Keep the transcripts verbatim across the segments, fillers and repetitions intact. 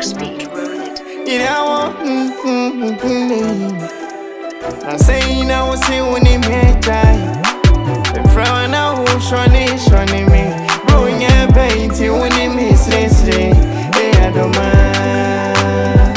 Max Beat, roll it. You know, mm, mm, mm, I say now, see when he made time. The frown now, shiny, shiny me. Bro, yeah, baby, when he miss this day, I don't mind.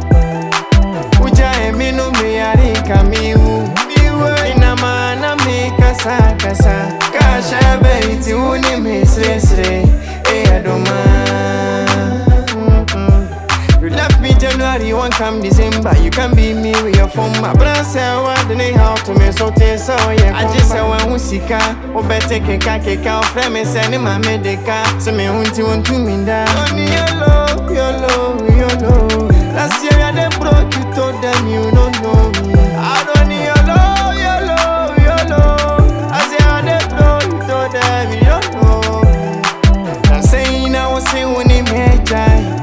Uja, me no me, I think I'm you. You were in a man, I make a sack, a sack. Kasha, baby, when he miss this day, I don't mind. You left me January, one come December. You can be me with your phone, but I say I want the name how to me so taste so yeah. I just say when we see car, or better take a car, kick out, frame and send him my medical. So me want to want to me down. Only your love, your love, your love. Last year I done broke you, told them you don't know me. I don't need your love, your love, your love. I say I done broke you, told them you don't know me. I say now I say when he made time.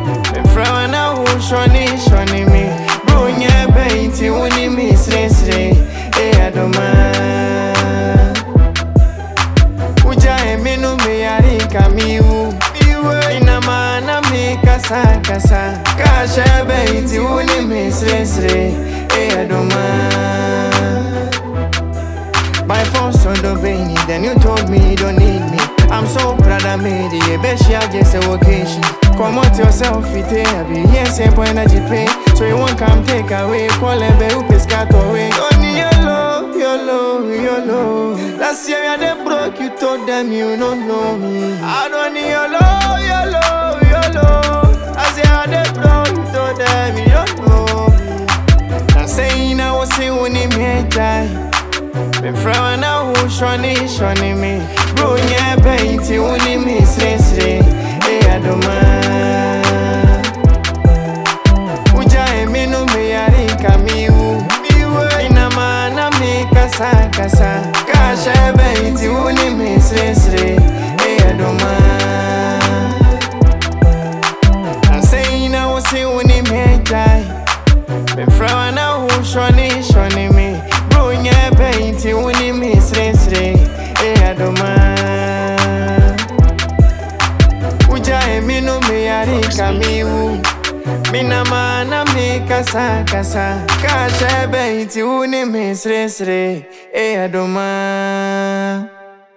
Shoni, shoni me, bro, yeah, baby, when you miss this day, I don't mind. Uja, me no me, I think I'm you. You were in a man, I make a sack, a sack. Kasha, baby, when you miss this day, I don't mind. By force on the baby, then you told me you don't need me. I'm so proud I made it, best you just a vacation. Come out yourself, it be yes, a point energy pay. So you won't come take away, call a baby, who is got away. Only your love, your love, your love. Last year I done broke, you told them you don't know me. I don't need your love, your love, your love. I say I done broke, you told them you don't know me. I say I was saying when he made time. Me from now who shiny, shiny me. Bro, yeah, baby, when he miss this day, I don't mind. Uja, me no me, I think I'm you. You were in a man, I make a sack, a sack. Kasha, baby, when he miss this day, I don't mind. I say now, see when he made time. Me from now who shiny, shiny me. Bro, yeah, baby, when he miss this day, I don't mind. Uja, me no me, I think I'm you. Me na man, I make a sack, a sack. Kasha, baby, when he miss this day, I don't mind.